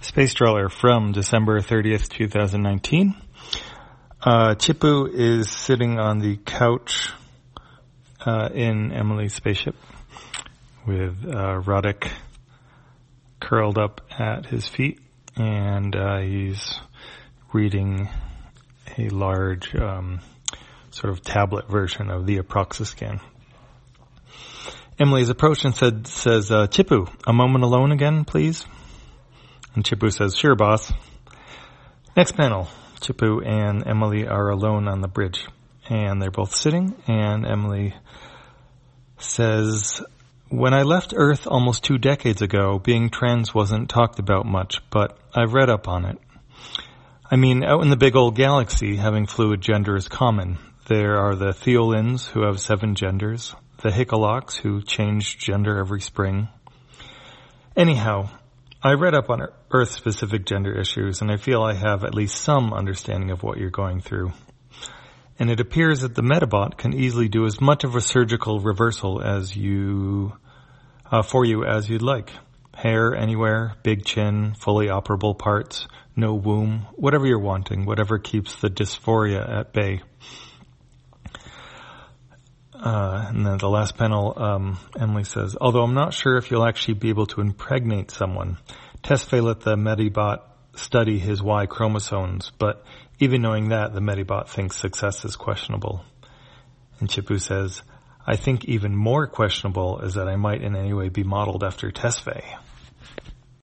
Space Trawler from December 30th, 2019. Chippu is sitting on the couch in Emily's spaceship with Roddick curled up at his feet, and he's reading a large sort of tablet version of the Aproxiscan. Emily's approached and says, Chippu, a moment alone again, please? And Chippu says, sure, boss. Next panel, Chippu and Emily are alone on the bridge, and they're both sitting, and Emily says, when I left Earth almost 2 decades ago, being trans wasn't talked about much, but I've read up on it. I mean, out in the big old galaxy, having fluid gender is common. There are the Theolins, who have 7 genders, the Hickalocks, who change gender every spring. Anyhow, I read up on Earth-specific gender issues, and I feel I have at least some understanding of what you're going through. And it appears that the Metabot can easily do as much of a surgical reversal as for you as you'd like. Hair anywhere, big chin, fully operable parts, no womb, whatever you're wanting, whatever keeps the dysphoria at bay. And then the last panel, Emily says, although I'm not sure if you'll actually be able to impregnate someone. Tesfaye let the Medibot study his Y chromosomes, but even knowing that, the Medibot thinks success is questionable. And Chippu says, I think even more questionable is that I might in any way be modeled after Tesfaye.